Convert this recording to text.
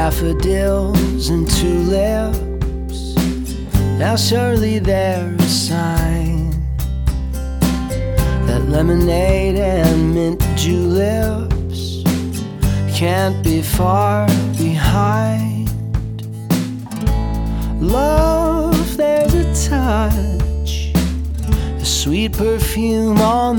daffodils and tulips. Now surely they're a sign that lemonade and mint juleps can't be far behind. Love, there's a touch, a sweet perfume on